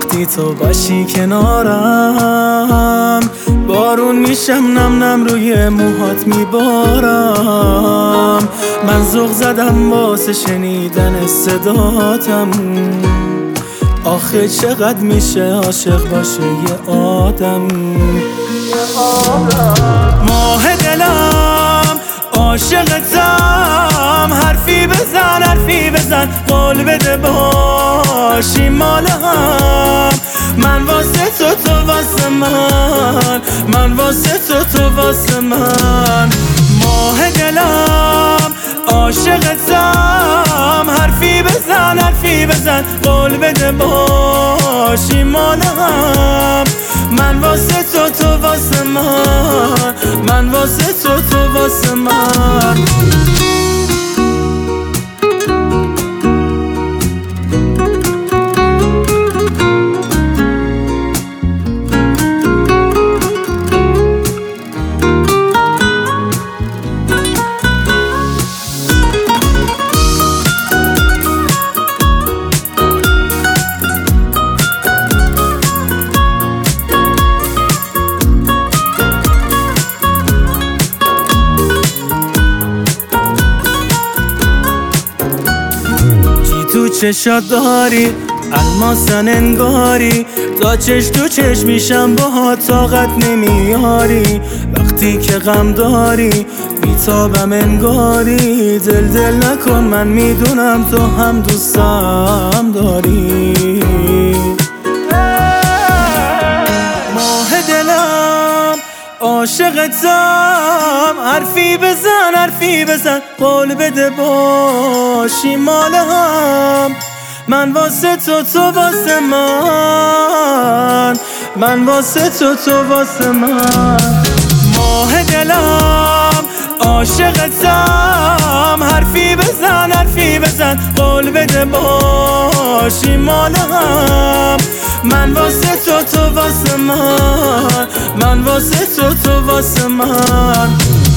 وقتی تو باشی کنارم، بارون میشم نم نم روی موهات میبارم. من ذوق زدم واسه شنیدن صداتم، آخه چقدر میشه عاشق باشه یه آدم. ماه دلم عاشقتم، حرفی بزن قول بده باشی مال هم. من واسه تو واسه من واسه تو واسه من. ماه دلم عاشقتم، حرفی بزن قول بده باشی مال هم. من واسه تو واسه من واسه تو واسه من. تو چشات داری الماسن انگاری، تا چش تو چش میشم با طاقت نمیاری. وقتی که غم داری بیتابم انگاری، دل نکن من میدونم تو هم دوستم داری. ماه دلم عاشقتم، حرفی بزن قول بده باشی مال هم. من واسه تو واسه من واسه تو واسه من. ماه دلم عاشقتم، حرفی بزن قول بده باشی مال هم. من واسه تو واسه من واسه تو واسه من.